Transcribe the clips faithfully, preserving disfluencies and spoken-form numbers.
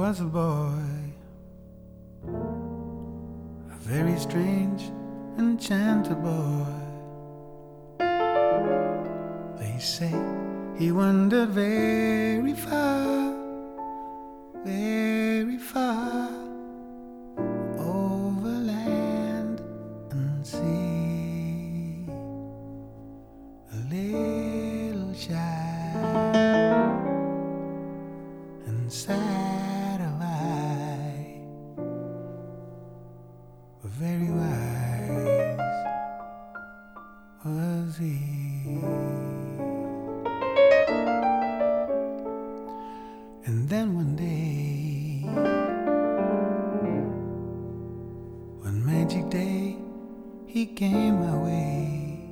was a boy, a very strange, enchanted boy. They say he wandered very far, very far, over land and sea. A little shy and sad of eye, but very wise was he. And then one day, one magic day, he came my way.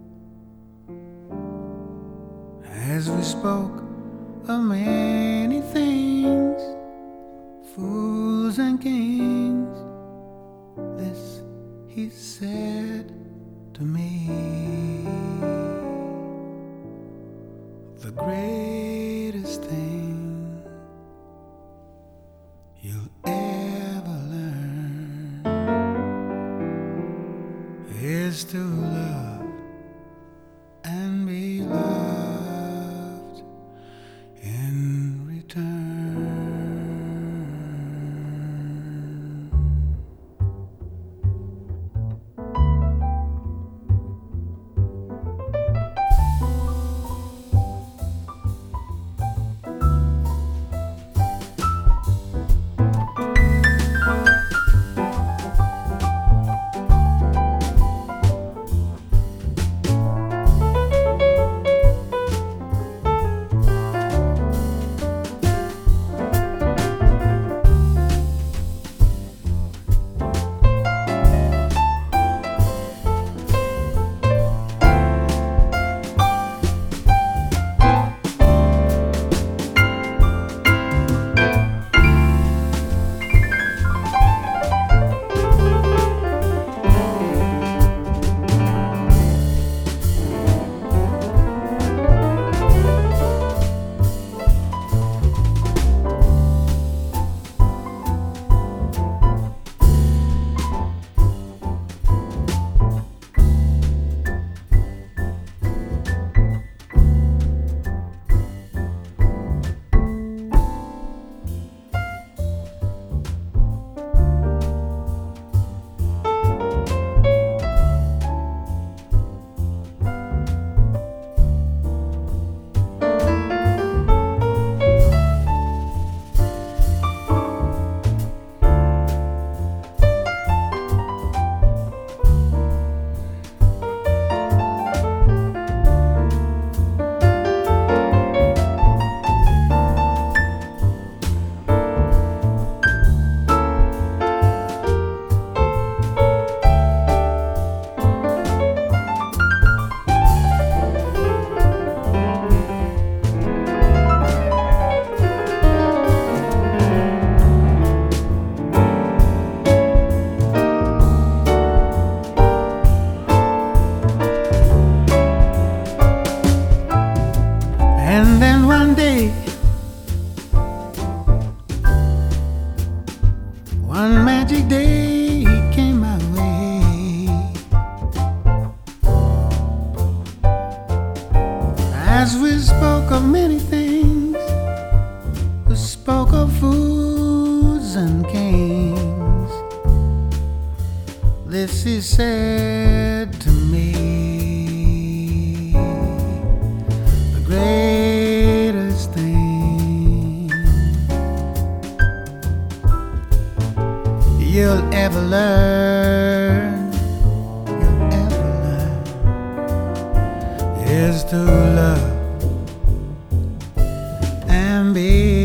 As we spoke of many things, fools and kings, this he said to me: the greatest thing you'll ever learn is to love and be loved in return. And then one day, one magic day, he came my way. As we spoke of many things, we spoke of fools and kings. This he said to me: the greatest thing you'll ever learn, you'll ever learn, is to love and be